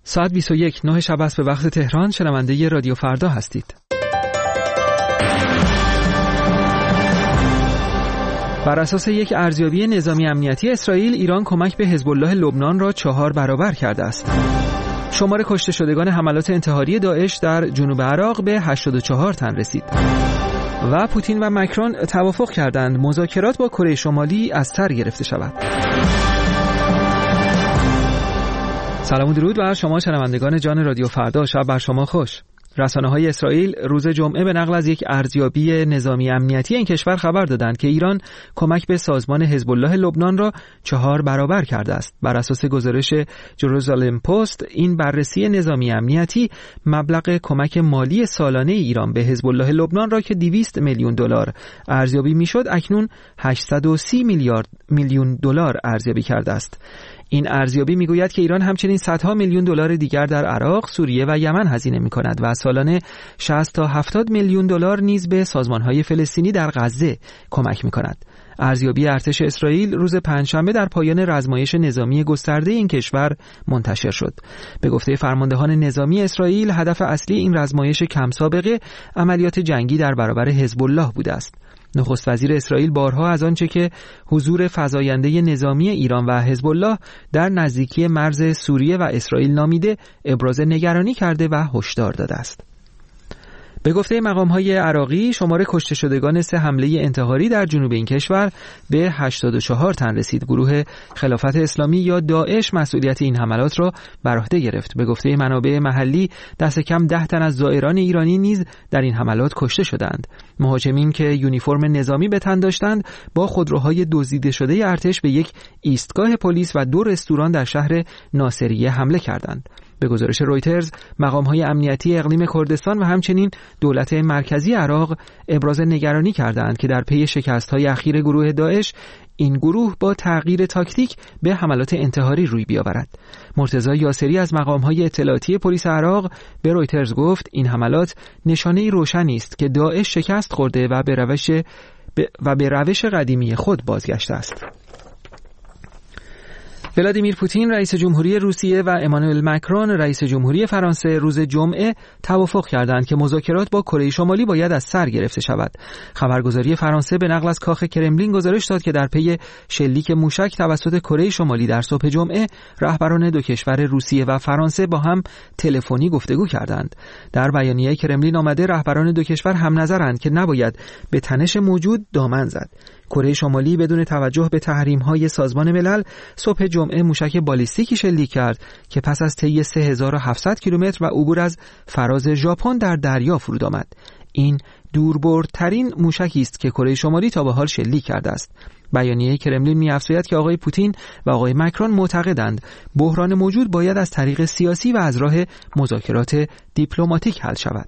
ساعت 21 9 شب است به وقت تهران. شنونده رادیو فردا هستید. بر اساس یک ارزیابی نظامی امنیتی اسرائیل، ایران کمک به حزب الله لبنان را 4 برابر کرده است. شمار کشته شدگان حملات انتحاری داعش در جنوب عراق به 84 تن رسید. و پوتین و مکرون توافق کردند مذاکرات با کره شمالی از سر گرفته شود. سلام و درود بر شما شنوندگان جان رادیو فردا. شب بر شما خوش. رسانه‌های اسرائیل روز جمعه به نقل از یک ارزیابی نظامی امنیتی این کشور خبر دادند که ایران کمک به سازمان حزب الله لبنان را 4 برابر کرده است. بر اساس گزارش جروزالم پست، این بررسی نظامی امنیتی مبلغ کمک مالی سالانه ایران به حزب الله لبنان را که 200 میلیون دلار ارزیابی میشد، اکنون 830 میلیون دلار ارزیابی کرده است. این ارزیابی میگوید که ایران همچنین صدها میلیون دلار دیگر در عراق، سوریه و یمن هزینه میکند و سالانه 60 تا 70 میلیون دلار نیز به سازمانهای فلسطینی در غزه کمک میکند. ارزیابی ارتش اسرائیل روز پنجشنبه در پایان رزمایش نظامی گسترده این کشور منتشر شد. به گفته فرماندهان نظامی اسرائیل، هدف اصلی این رزمایش کم سابقه عملیات جنگی در برابر حزب الله بوده است. نخست وزیر اسرائیل بارها از آنچه که حضور فزاینده نظامی ایران و حزب الله در نزدیکی مرز سوریه و اسرائیل نامیده ابراز نگرانی کرده و هشدار داده است. به گفته مقام‌های عراقی، شمار کشته شدگان 3 حمله انتحاری در جنوب این کشور به 84 تن رسید. گروه خلافت اسلامی یا داعش مسئولیت این حملات را بر عهده گرفت. به گفته منابع محلی، دست کم 10 تن از زائران ایرانی نیز در این حملات کشته شدند. مهاجمین که یونیفرم نظامی به تن داشتند، با خودروهای دزدیده شده ارتش به یک ایستگاه پلیس و 2 رستوران در شهر ناصریه حمله کردند. به گزارش رویترز، مقام‌های امنیتی اقلیم کردستان و همچنین دولت مرکزی عراق ابراز نگرانی کردند که در پی شکست‌های اخیر گروه داعش، این گروه با تغییر تاکتیک به حملات انتحاری روی بیاورد. مرتضی یاسری از مقام‌های اطلاعاتی پلیس عراق به رویترز گفت این حملات نشانه‌ای روشنی است که داعش شکست خورده و به روش قدیمی خود بازگشته است. ولادیمیر پوتین رئیس جمهوری روسیه و امانوئل مکرون رئیس جمهوری فرانسه روز جمعه توافق کردند که مذاکرات با کره شمالی باید از سر گرفته شود. خبرگزاری فرانسه به نقل از کاخ کرملین گزارش داد که در پی شلیک موشک توسط کره شمالی در صبح جمعه، رهبران 2 کشور روسیه و فرانسه با هم تلفنی گفتگو کردند. در بیانیه کرملین آمده رهبران 2 کشور هم نظرند که نباید به تنش موجود دامن زد. کره شمالی بدون توجه به تحریم‌های سازمان ملل صبح جمعه موشک بالیستیکی شلیک کرد که پس از طی 3700 کیلومتر و عبور از فراز ژاپن در دریا فرود آمد. این دوربردترین موشکی است که کره شمالی تا به حال شلیک کرده است. بیانیه کرملین می‌افزاید که آقای پوتین و آقای مکرون معتقدند بحران موجود باید از طریق سیاسی و از راه مذاکرات دیپلماتیک حل شود.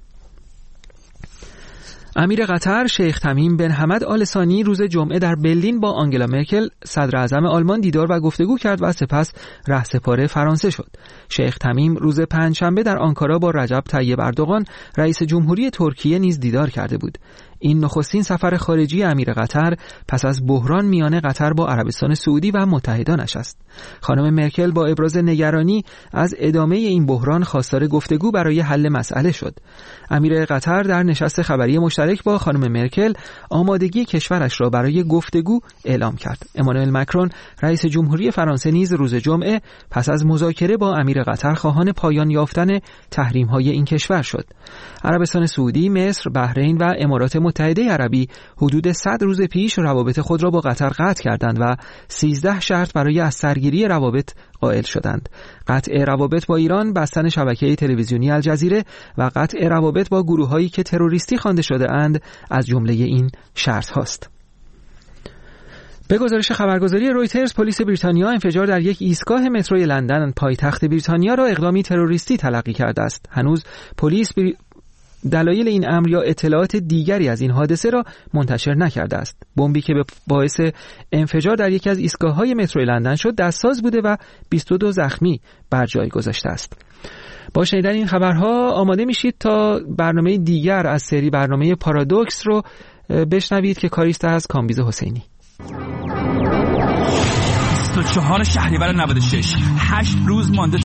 امیر قطر شیخ تمیم بن حمد آل ثانی روز جمعه در برلین با آنگلا مرکل صدر اعظم آلمان دیدار و گفتگو کرد و سپس رهسپار فرانسه شد. شیخ تمیم روز پنجشنبه در آنکارا با رجب طیب اردوغان رئیس جمهوری ترکیه نیز دیدار کرده بود. این نخستین سفر خارجی امیر قطر پس از بحران میان قطر با عربستان سعودی و متحدانش است. خانم مرکل با ابراز نگرانی از ادامه این بحران خواستار گفتگو برای حل مسئله شد. امیر قطر در نشست خبری مشترک با خانم مرکل آمادگی کشورش را برای گفتگو اعلام کرد. امانوئل مکرون رئیس جمهوری فرانسه نیز روز جمعه پس از مذاکره با امیر قطر خواهان پایان یافتن تحریم‌های این کشور شد. عربستان سعودی، مصر، بحرین و امارات متحده عربی حدود 100 روز پیش روابط خود را با قطر قطع کردند و 13 شرط برای از سرگیری روابط قائل شدند. قطع روابط با ایران، بستن شبکه تلویزیونی الجزیره و قطع روابط با گروه‌هایی که تروریستی خوانده شده اند از جمله این شرط هاست. به گزارش خبرگزاری رویترز، پلیس بریتانیا انفجار در یک ایستگاه متروی لندن پایتخت بریتانیا را اقدامی تروریستی تلقی کرده است. هنوز پلیس دلایل این امر یا اطلاعات دیگری از این حادثه را منتشر نکرده است. بمبی که باعث انفجار در یکی از ایستگاه‌های متروی لندن شد دستساز بوده و 22 زخمی بر جای گذاشته است. با شنیدن این خبرها آماده میشید تا برنامه دیگر از سری برنامه پارادوکس رو بشنوید که کاریست از کامبیز حسینی. 24 شهریور 96 8 روز مانده